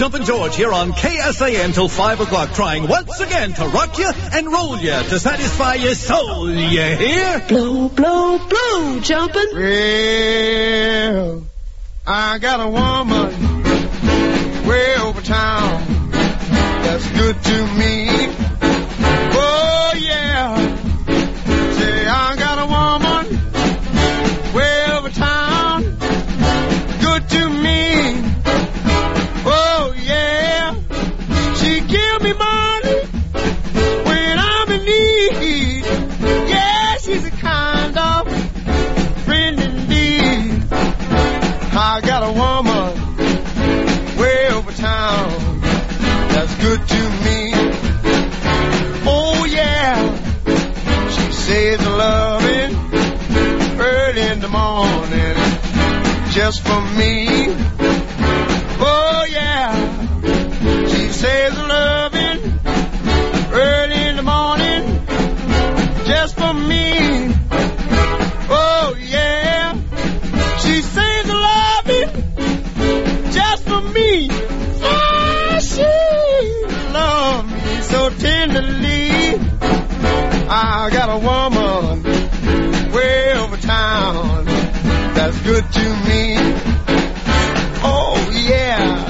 Jumpin' George here on KSAN till 5 o'clock, trying once again to rock you and roll you to satisfy your soul. You hear? Blow, blow, blow, Jumpin'. Well, I got a woman way over town that's good to me. Oh, yeah. Say, I got a woman way over town, good to me. Oh, yeah. She give me money when I'm in need. Yeah, she's a kind of friend indeed. I got a woman way over town that's good to me. Oh, yeah. She says loving early in the morning just for me. Oh, yeah. She says loving early in the morning just for me. Oh, yeah. She says loving just for me. Yeah, she loves me so tenderly. I got a woman way over town that's good to me. Oh, yeah.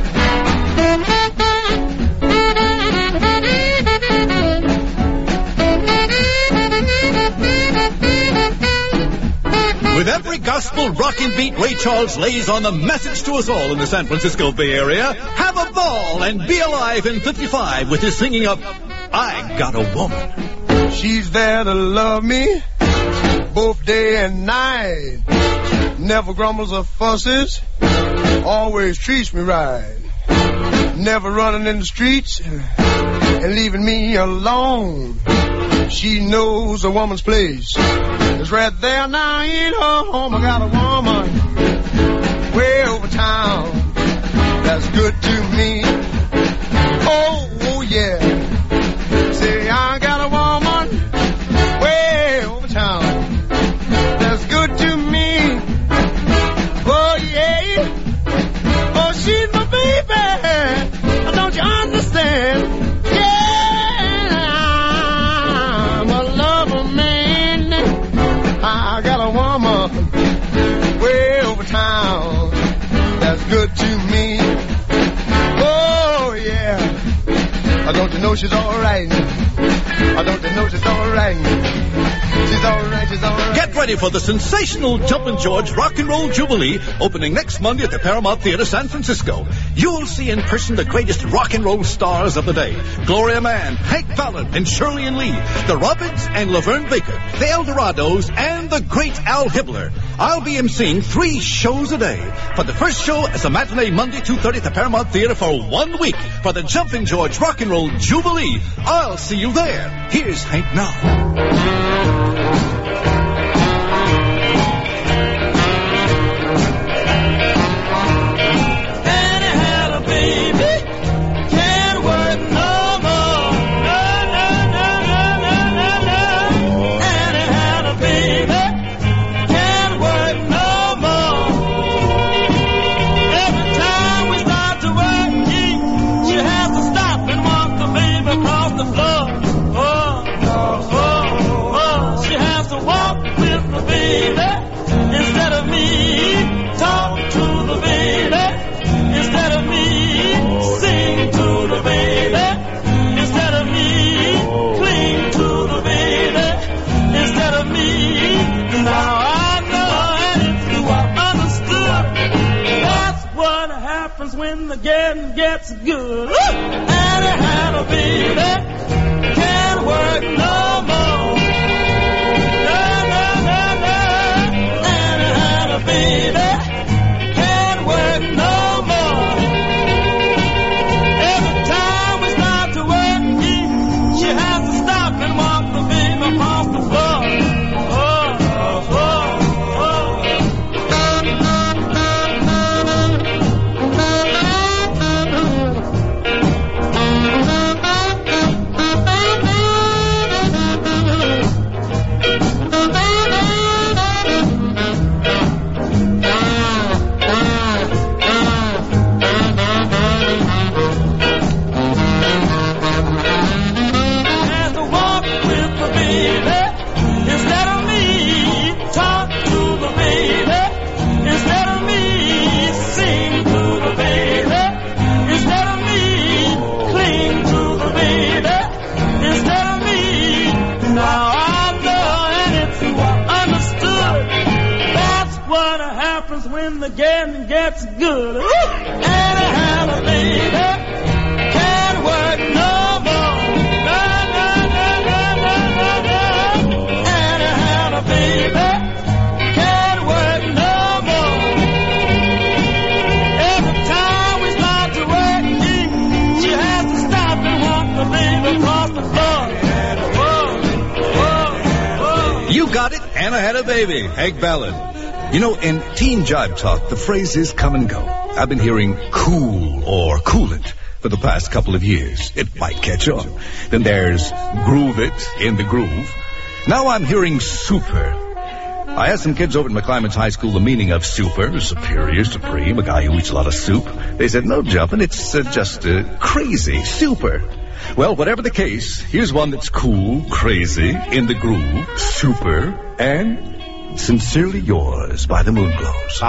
With every gospel rockin' beat, Ray Charles lays on the message to us all in the San Francisco Bay Area. Have a ball and be alive in 55 with his singing of I Got a Woman. She's there to love me both day and night. Never grumbles or fusses, always treats me right. Never running in the streets and leaving me alone. She knows a woman's place. It's right there now in her home. I got a woman way over town that's good to me. Oh, yeah. Say, I got a woman way over town that's good to me. Oh, yeah. Oh, she's my baby. Don't you understand? Yeah, I'm a lover, man. I got a woman way over town that's good to me. Oh, yeah. Don't you know she's all right? Don't you know she's all right? She's all right, she's all right. Get ready for the sensational Jumpin' George Rock and Roll Jubilee, opening next Monday at the Paramount Theater, San Francisco. You'll see in person the greatest rock and roll stars of the day. Gloria Mann, Hank Ballard, and Shirley and Lee, the Robins and Laverne Baker, the Eldorados, and the great Al Hibbler. I'll be emceeing 3 shows a day. For the first show, it's a matinee Monday, 2:30 at the Paramount Theater for 1 week. For the Jumpin' George Rock and Roll Jubilee, I'll see you there. Here's Hank now. When the getting gets good, and I had a baby, can't work no more. No, no, no, no. And I had a baby, can't work no more. Every time we start to work, she has to stop and walk the baby across the floor. when the getting gets good. And I have a baby, can't work no more. No, no, no, no, no, no, no. And I have a baby, can't work no more. Every time we start to work, she has to stop and walk the baby across the floor. You got it, Anna had a baby. Hank Ballard. You know, in teen jive talk, the phrases come and go. I've been hearing cool or coolant for the past couple of years. It might catch on. Then there's groove it in the groove. Now I'm hearing super. I asked some kids over at McClymonds High School the meaning of super, superior, supreme, a guy who eats a lot of soup. They said, no, Jumpin', it's just crazy, super. Well, whatever the case, here's one that's cool, crazy, in the groove, super, and sincerely yours by the Moonglows.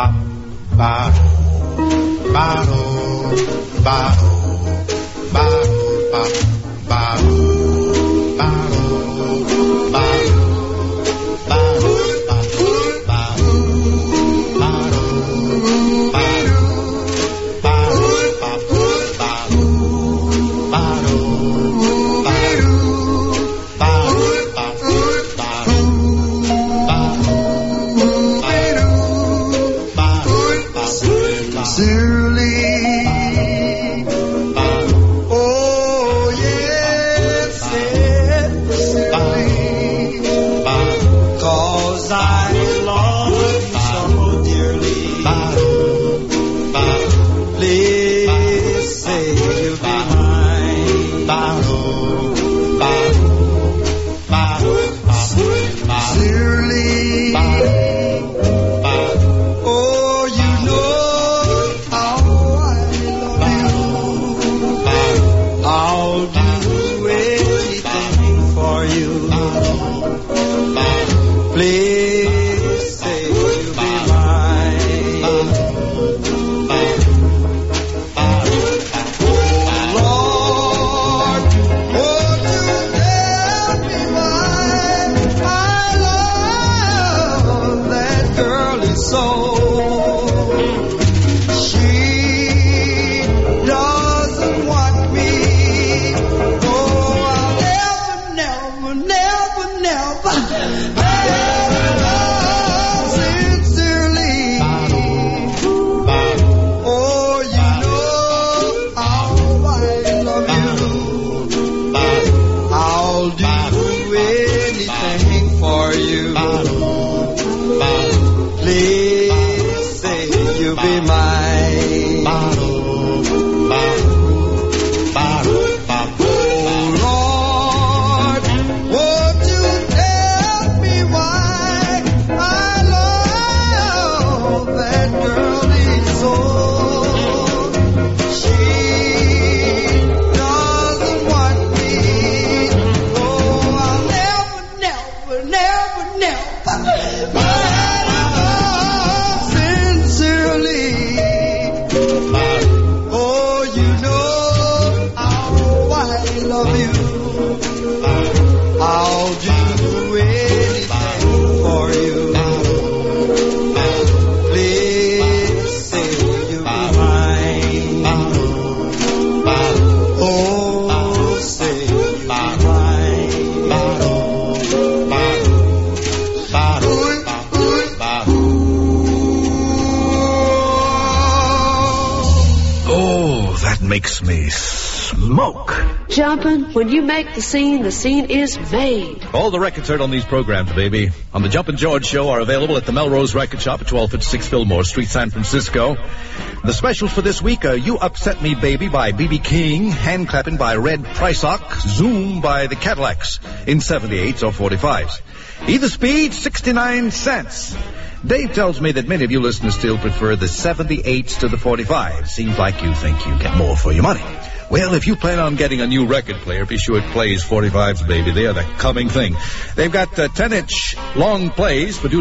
Makes me smoke. Jumpin', when you make the scene is made. All the records heard on these programs, baby, on the Jumpin' George Show are available at the Melrose Record Shop at 1256 Fillmore Street, San Francisco. The specials for this week are You Upset Me Baby by B.B. King, Hand Clappin' by Red Prysock, Zoom by the Cadillacs in 78s or 45s. Either speed, 69 cents. Dave tells me that many of you listeners still prefer the 78s to the 45s. Seems like you think you get more for your money. Well, if you plan on getting a new record player, be sure it plays 45s, baby. They are the coming thing. They've got 10-inch long plays for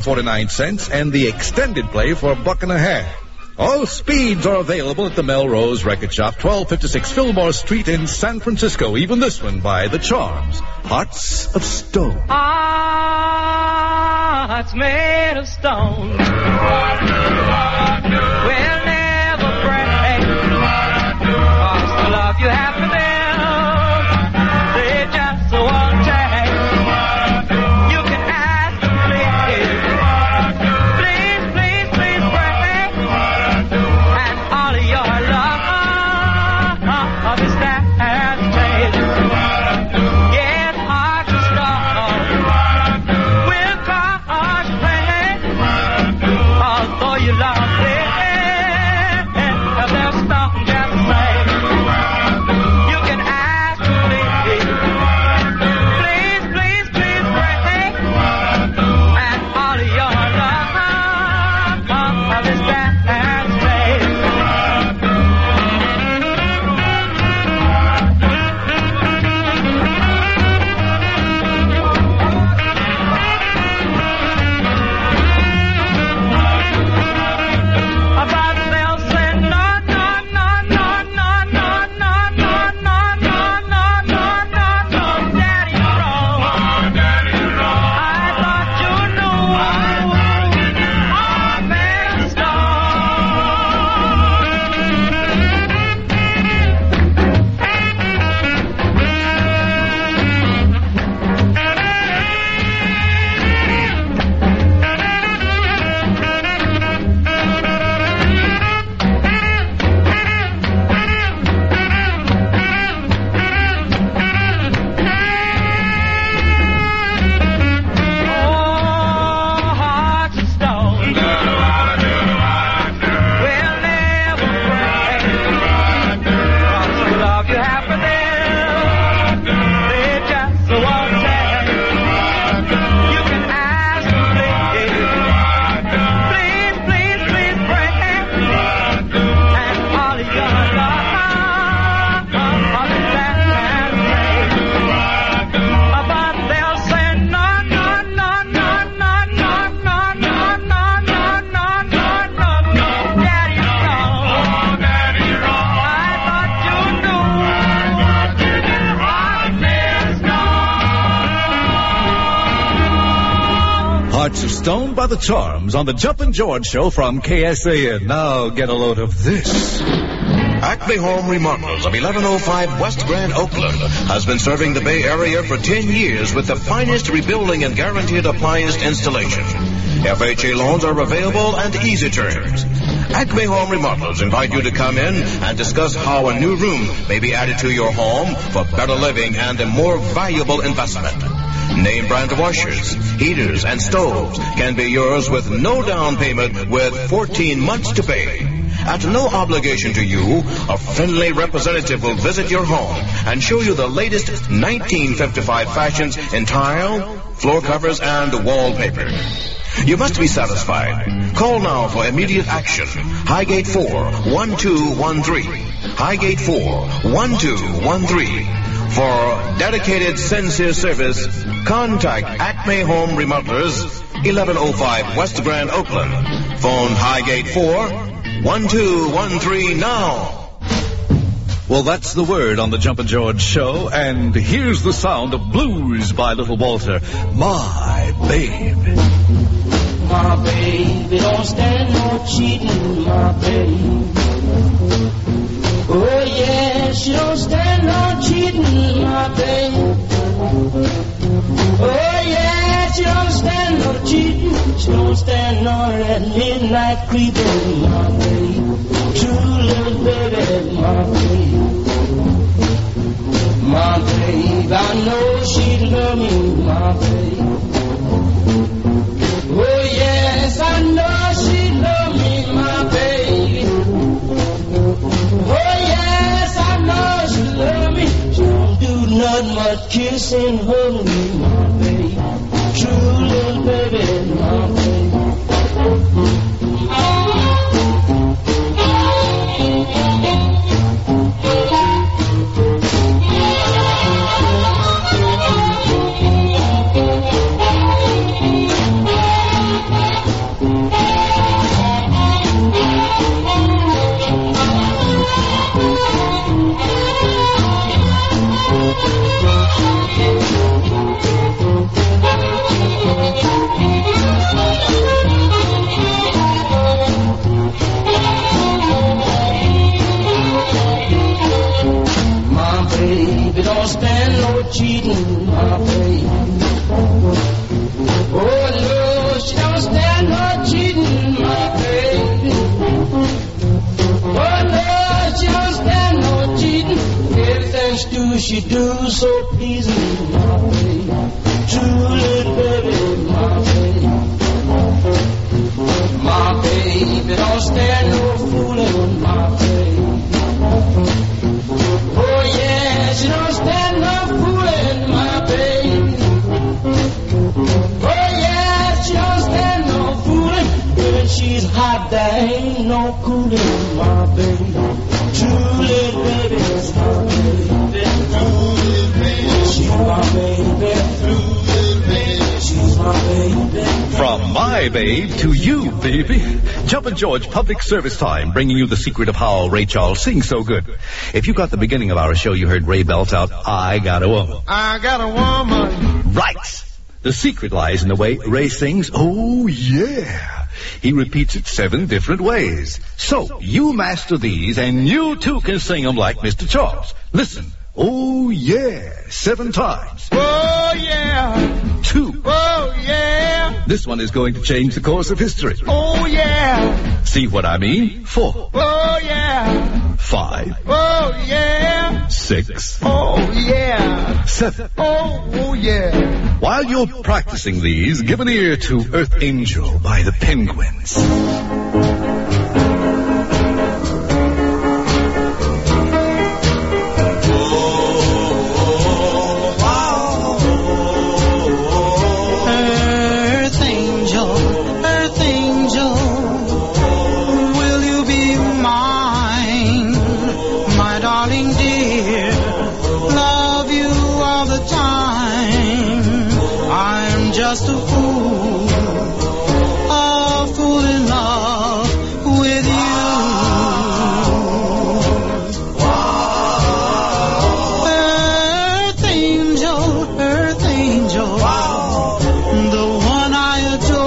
$2.49 and the extended play for $1.50. All speeds are available at the Melrose Record Shop, 1256 Fillmore Street in San Francisco. Even this one by The Charms, Hearts of Stone. Hearts made of stone. Hearts of Stone by the Charms on the Jumpin' George Show from KSAN. Now get a load of this. Acme Home Remodelers of 1105 West Grand, Oakland has been serving the Bay Area for 10 years with the finest rebuilding and guaranteed appliance installation. FHA loans are available and easy terms. Acme Home Remodelers invite you to come in and discuss how a new room may be added to your home for better living and a more valuable investment. Name brand washers, heaters, and stoves can be yours with no down payment with 14 months to pay. At no obligation to you, a friendly representative will visit your home and show you the latest 1955 fashions in tile, floor covers, and wallpaper. You must be satisfied. Call now for immediate action. Highgate 4-1213. Highgate 4-1213. For dedicated sincere service, contact Acme Home Remodelers, 1105 West Grand, Oakland. Phone Highgate 4-1213 now. Well, that's the word on the Jumpin' George Show, and here's the sound of blues by Little Walter, My Babe. My baby don't stand no cheating, my baby. Oh yeah, she don't stand no cheating, my baby. Oh yeah, she don't stand no cheating. She don't stand no that midnight creeping, my baby. True little baby, my baby. My baby, I know she love me, my baby. Oh yes, I know she love me, my baby. Oh yes, I know she love me. She don't do nothing but kiss and hug me, my baby. True little baby, my baby. Don't stand no cheating, my baby. Oh no, she don't stand no cheating, my baby. Oh no, she don't stand no cheating. Everything she do so pleasing, my baby. True little baby, my baby. My baby don't stand no fooling, my baby. Oh yeah, she don't stand no fooling, my baby. Oh yeah, she don't stand no fooling. When she's hot, there ain't no cooling, my baby. True little baby, my baby. She's my baby. She's my baby. From my babe to you, baby. Jumpin' George Public Service Time, bringing you the secret of how Ray Charles sings so good. If you got the beginning of our show, you heard Ray belt out, I got a woman. I got a woman. Right. The secret lies in the way Ray sings, oh yeah. He repeats it 7 different ways. So, you master these, and you too can sing them like Mr. Charles. Listen. Oh yeah, 7 times. Oh yeah. 2. Oh yeah. This one is going to change the course of history. Oh yeah. See what I mean? 4. Oh yeah. 5. Oh yeah. 6. Oh yeah. 7. Oh yeah. While you're practicing these, give an ear to Earth Angel by the Penguins. Just a fool in love with you. Earth angel, the one I adore.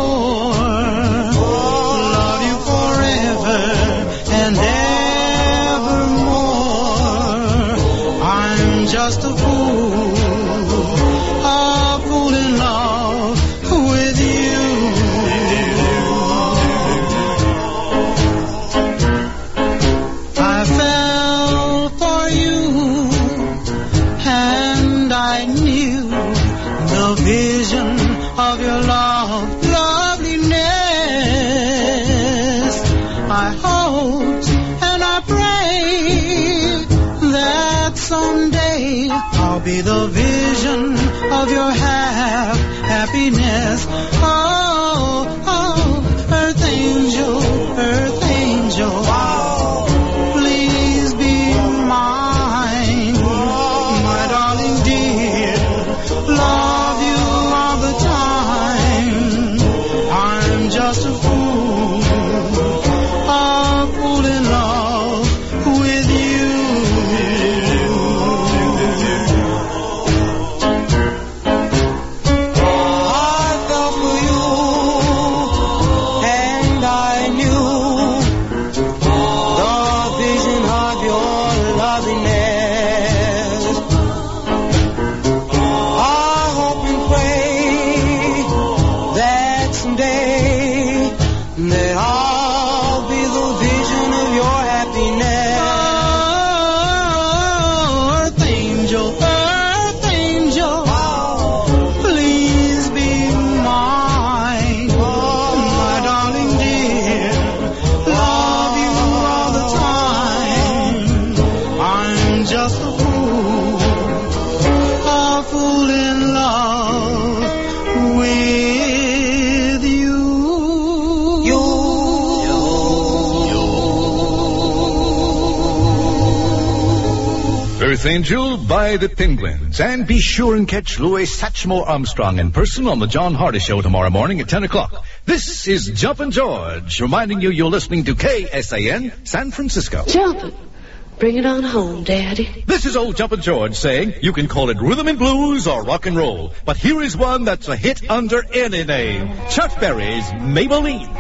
vision of your loveliness. I hope and I pray that someday I'll be the vision of your happiness. Oh, earth angel, please be mine, my darling dear. Love you all the time. I'm just a fool in love with you. Earth Angel by the Penguins. And be sure and catch Louis Satchmo Armstrong in person on the John Hardy Show tomorrow morning at 10 o'clock. This is Jumpin' George, reminding you you're listening to KSAN San Francisco. Jumpin'. Bring it on home, Daddy. This is old Jumpin' George saying you can call it rhythm and blues or rock and roll, but here is one that's a hit under any name. Chuck Berry's Maybelline.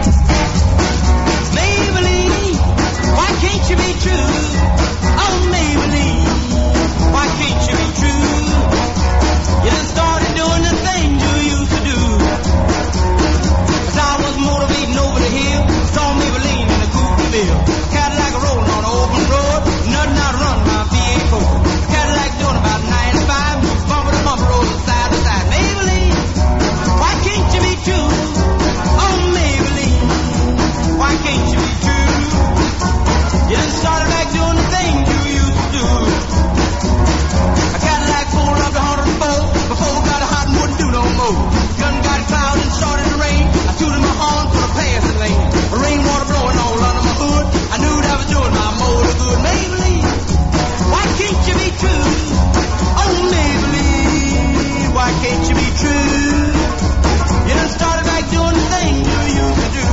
Maybelline, why can't you be true? Oh, Maybelline, why can't you be true? You done started doing the things you used to do. As I was motivating over the hill, saw Maybelline in a goofy bill. Cadillac rolling on an open road, nothing out run by V8 Cadillac doing about 95, bumper to bumper, rolling side to side. Maybelline, why can't you be true? Oh, Maybelline, why can't you be true? You done started back doing the things you used to do. A Cadillac pulled up to 104, before it got hot and wouldn't do no more. Gun got clouds and started to rain. I tooted my horn for the passing lane. Rainwater blowing all under my hood. I knew that I was doing my motor good. Maybelline, why can't you be true? Oh, Maybelline, why can't you be true? You done started back doing the things you used to do.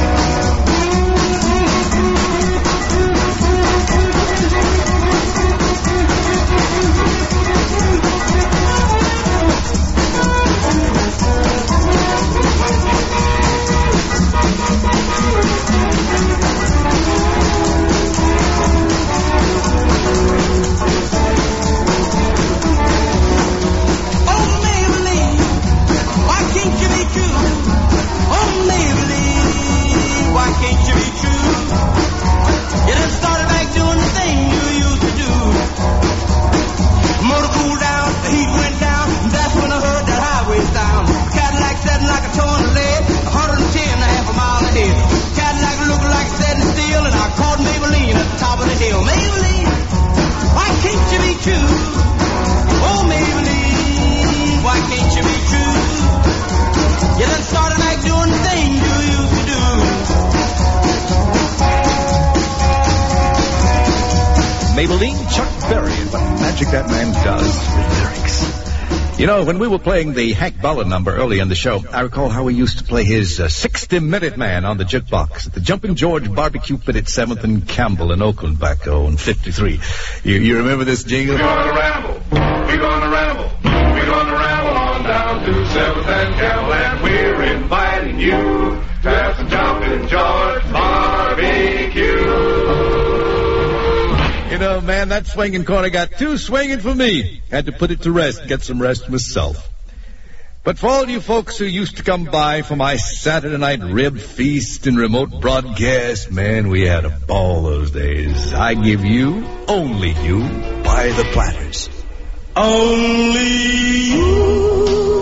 Maybelline, Chuck Berry, what magic that man does with lyrics. You know, when we were playing the Hank Ballard number early in the show, I recall how we used to play his 60-Minute Man on the jukebox at the Jumpin' George Barbecue Pit at 7th and Campbell in Oakland back in 53. You remember this jingle? We're gonna ramble, we're gonna ramble, we're gonna ramble on down to 7th and Campbell, and we're inviting you to have some Jumpin' George Barbecue. You know, man, that swinging corner got too swinging for me. Had to put it to rest, get some rest myself. But for all you folks who used to come by for my Saturday night rib feast and remote broadcast, man, we had a ball those days. I give you, only you, by the Platters. Only you.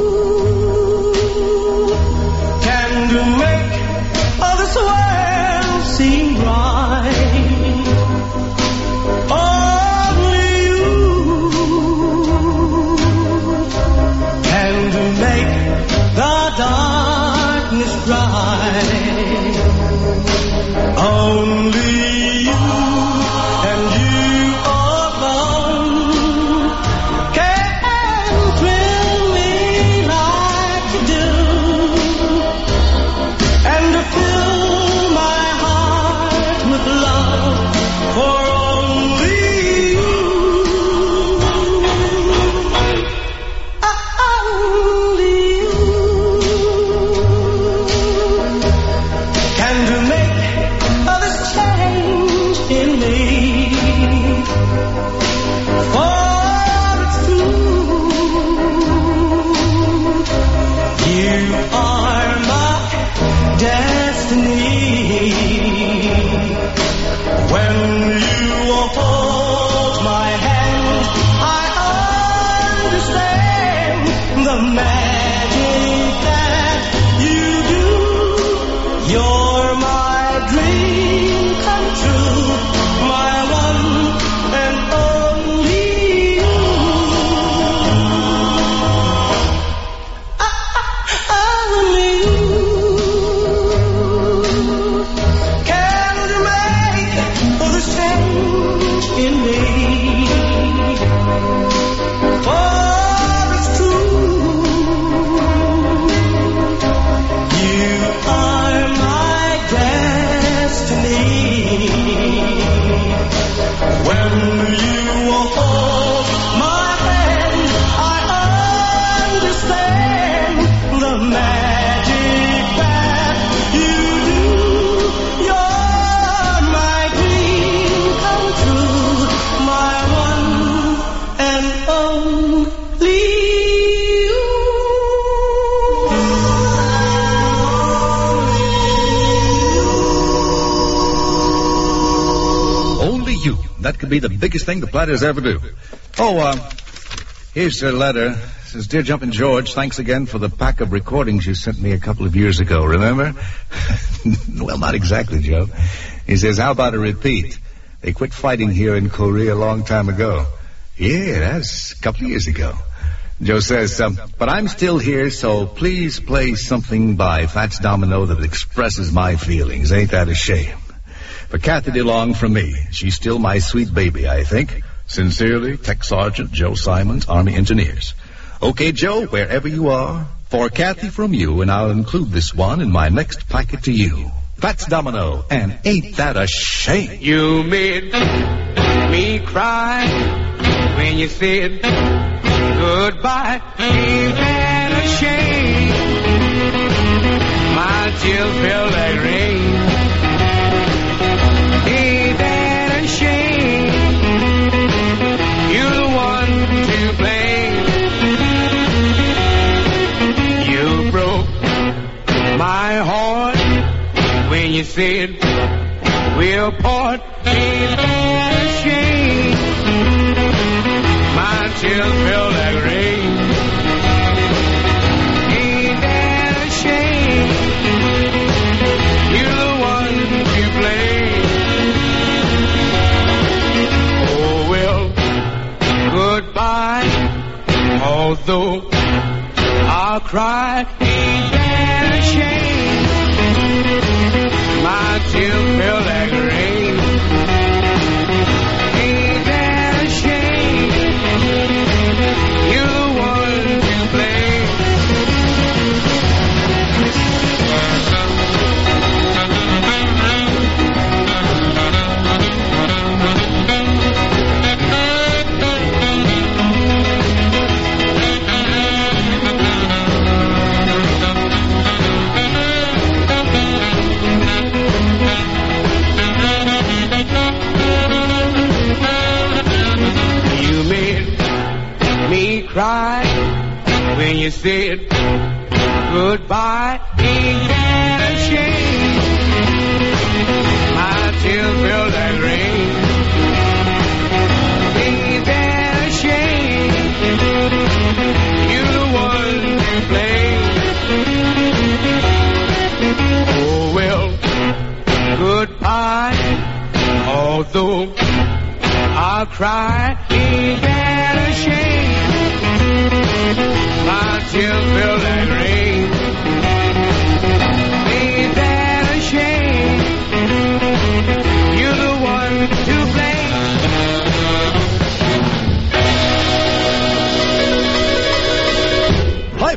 darkness bright. Only you and you alone can thrill me like you do, and to fill my heart with love for only you. Only you can to make this change in me. For it's true, you are my destiny. When you hold my hand, I understand the magic that you do. You're my dream come true, my one and only you. Only you can make this change in me. For it's true, you are my destiny. When you hold my hand, I understand the magic that you do. You're my dream come true, my one and only you. Only you. That could be the biggest thing the Platters ever do. Oh, here's a letter. It says, Dear Jumpin' George, thanks again for the pack of recordings you sent me a couple of years ago, remember? Well, not exactly, Joe. He says, how about a repeat? They quit fighting here in Korea a long time ago. Yeah, that's a couple of years ago. Joe says, but I'm still here, so please play something by Fats Domino that expresses my feelings. Ain't that a shame? For Kathy DeLong from me. She's still my sweet baby, I think. Sincerely, Tech Sergeant Joe Simons, Army Engineers. Okay, Joe, wherever you are, for Kathy from you, and I'll include this one in my next packet to you. Fats Domino, and ain't that a shame? You made me cry when you said goodbye. Ain't that a shame? My tears fell like rain. Ain't that a shame? You're the one to blame. You broke my heart when you said we'll part. Ain't that a shame? My tears fell like rain. Ain't that a shame? You're the one to blame. Oh well, goodbye. Although I'll cry, ain't that a shame? My tears fell like rain. Ain't that a shame? You're the one to blame. You made me cry when you said goodbye. Ain't that a shame? My tears fell like rain. Ain't that a shame? You're the one to blame. Oh well, goodbye. Although I'll cry, ain't that a shame? My tears fell like rain.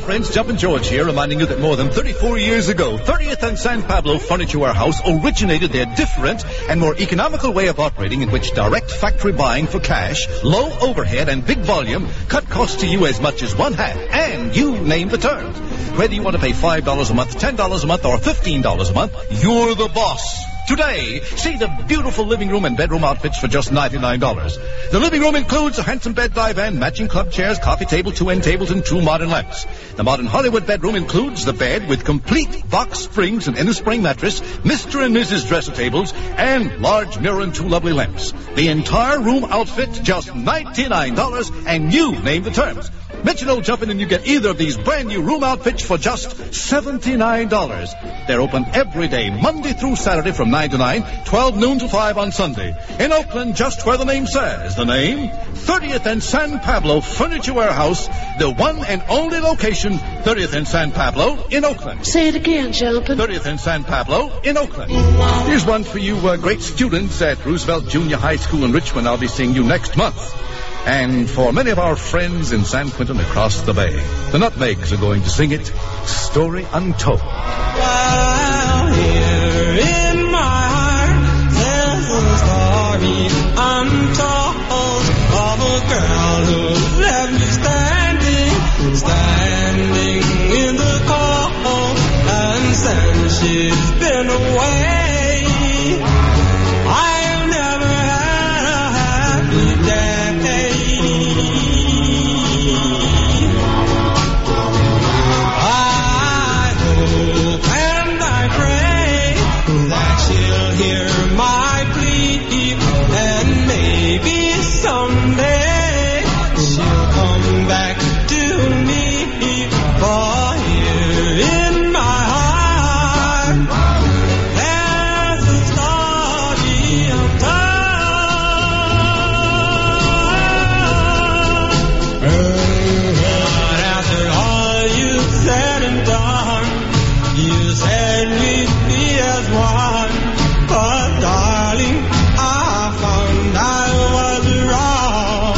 friends, Jumpin' George here, reminding you that more than 34 years ago, 30th and San Pablo Furniture Warehouse originated their different and more economical way of operating in which direct factory buying for cash, low overhead, and big volume cut costs to you as much as one-half, and you name the terms. Whether you want to pay $5 a month, $10 a month, or $15 a month, you're the boss. Today, see the beautiful living room and bedroom outfits for just $99. The living room includes a handsome bed divan, matching club chairs, coffee table, 2 end tables, and 2 modern lamps. The modern Hollywood bedroom includes the bed with complete box springs and inner spring mattress, Mr. and Mrs. dresser tables, and large mirror and 2 lovely lamps. The entire room outfit, just $99, and you name the terms. Mention Old Jumpin' and you get either of these brand new room outfits for just $79. They're open every day, Monday through Saturday from 9 to 9, 12 noon to 5 on Sunday. In Oakland, just where the name says. The name, 30th and San Pablo Furniture Warehouse, the one and only location, 30th and San Pablo in Oakland. Say it again, Jumpin'. 30th and San Pablo in Oakland. Here's one for you great students at Roosevelt Junior High School in Richmond. I'll be seeing you next month. And for many of our friends in San Quentin across the bay, the Nutmegs are going to sing it, Story Untold. While here in my heart, there's a story untold of a girl who left me standing in the cold, and since she's been away, I've never had a happy day. Hear my plea, and maybe someday she'll come back to me. For here in my heart, there's a story untold. But after all you've said and done, you said we'd be as one. But darling, I found I was wrong.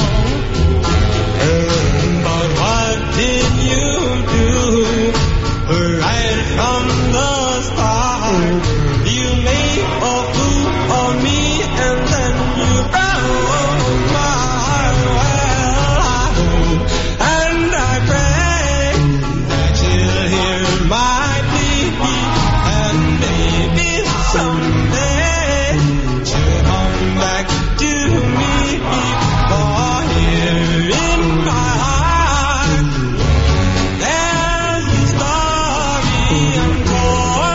But what did you do right from the start? You made a fool of me and then you broke my heart. Well, I hope and I pray that you'll hear my plea, and maybe someday back to me, for here in my heart, there's a story untold.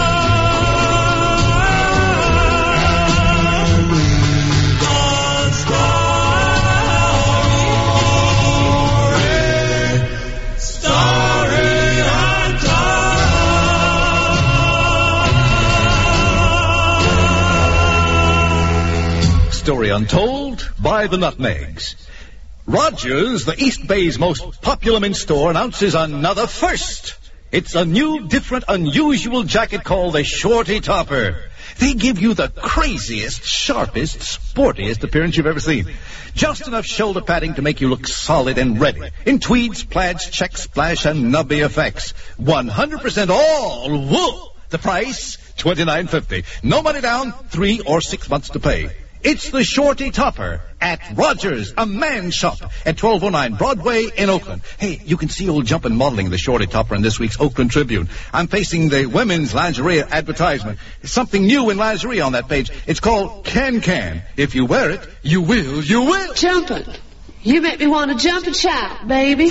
Story Untold by the Nutmegs. Rogers, the East Bay's most popular men's store, announces another first. It's a new, different, unusual jacket called the Shorty Topper. They give you the craziest, sharpest, sportiest appearance you've ever seen. Just enough shoulder padding to make you look solid and ready. In tweeds, plaids, check, splash, and nubby effects. 100% all wool. The price, $29.50. No money down, 3 or 6 months to pay. It's the Shorty Topper at Rogers, a man's shop at 1209 Broadway in Oakland. Hey, you can see Old Jumpin' modeling the Shorty Topper in this week's Oakland Tribune. I'm facing the women's lingerie advertisement. There's something new in lingerie on that page. It's called Can-Can. If you wear it, you will. Jumpin'. You make me want to jump and shout, baby.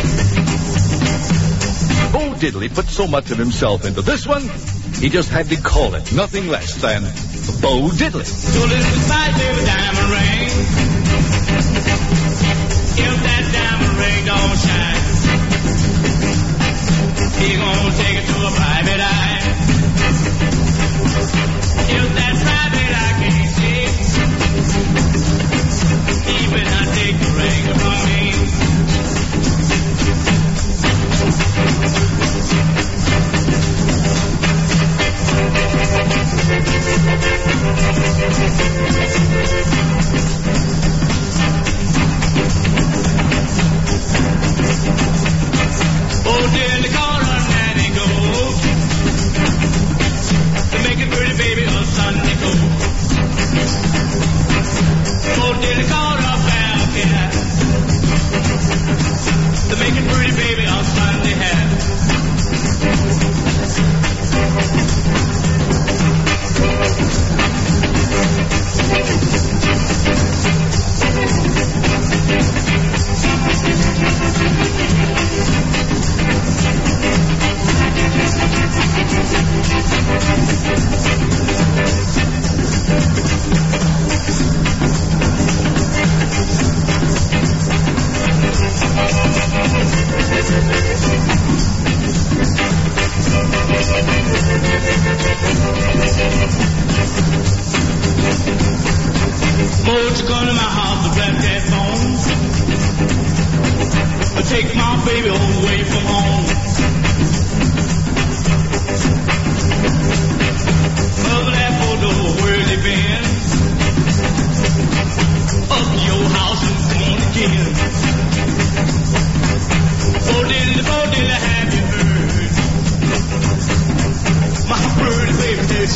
Bo Diddley put so much of himself into this one, he just had to call it nothing less than Bo Diddley. So listen, my little diamond ring. If that diamond ring don't shine, he gonna take it to a private eye. If that private eye can't see, he better not take the ring from me.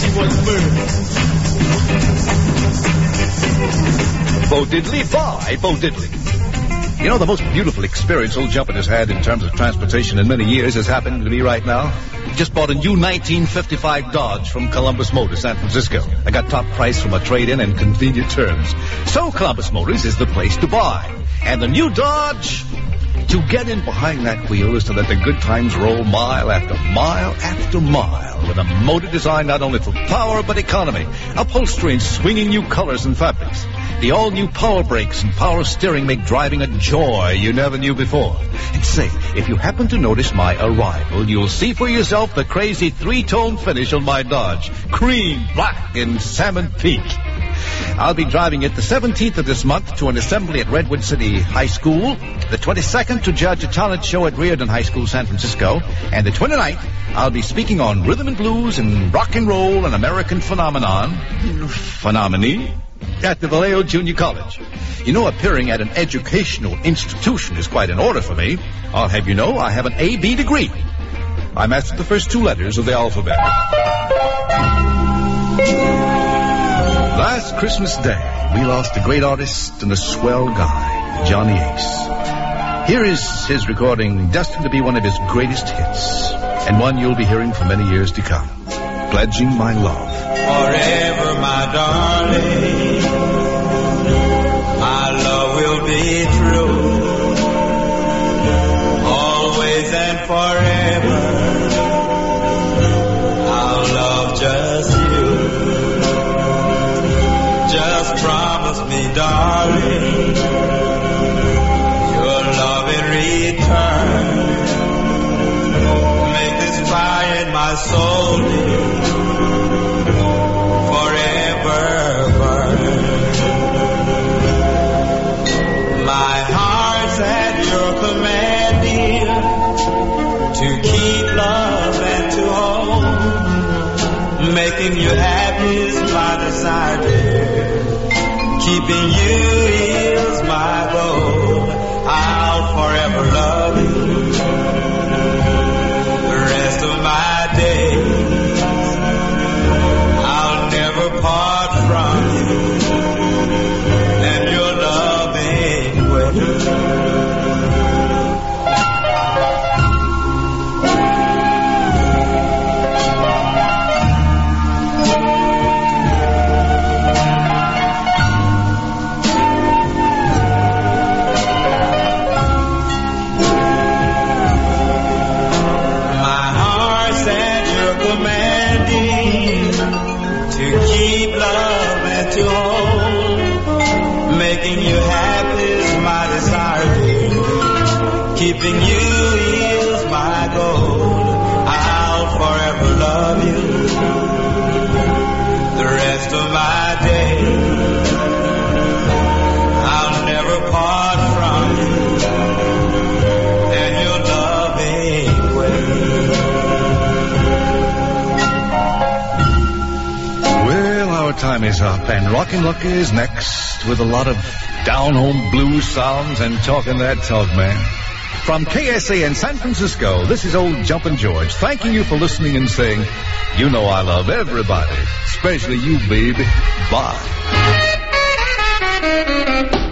was murdered. Bo Diddley by Bo Diddley. You know, the most beautiful experience old Jumpin' has had in terms of transportation in many years is happening to me right now. Just bought a new 1955 Dodge from Columbus Motors, San Francisco. I got top price from a trade-in and convenient terms. So Columbus Motors is the place to buy. And the new Dodge, to get in behind that wheel is to let the good times roll mile after mile after mile. With a motor designed not only for power but economy. Upholstery in swinging new colors and fabrics. The all-new power brakes and power steering make driving a joy you never knew before. And say, if you happen to notice my arrival, you'll see for yourself the crazy three-tone finish on my Dodge. Cream, black, and salmon pink. I'll be driving it the 17th of this month to an assembly at Redwood City High School, the 22nd to judge a talent show at Riordan High School, San Francisco, and the 29th, I'll be speaking on rhythm and blues and rock and roll and American phenomenon at the Vallejo Junior College. You know, appearing at an educational institution is quite an order for me. I'll have you know I have an A.B. degree. I mastered the first two letters of the alphabet. Last Christmas Day, we lost a great artist and a swell guy, Johnny Ace. Here is his recording, destined to be one of his greatest hits, and one you'll be hearing for many years to come. Pledging My Love. Forever, my darling, my love will be true. Always and forever, I'll love just you. Just promise me, darling, your love in return. Make this fire in my soul forever burn. My heart's at your command, dear, to keep love and to hold. Making you happy is my desire, dear. Keeping you is my goal. I'll forever love you the rest of my days. I'll never part from you and your loving ways. Making you happy is my desire, dear. Keeping you is my goal. I'll forever love you the rest of my days. I'll never part from you and your loving way. Well, our time is up, and Rockin' Luck is next with a lot of down-home blues sounds and talking that talk, man. From KSA in San Francisco, this is old Jumpin' George, thanking you for listening and saying, you know I love everybody, especially you, baby. Bye.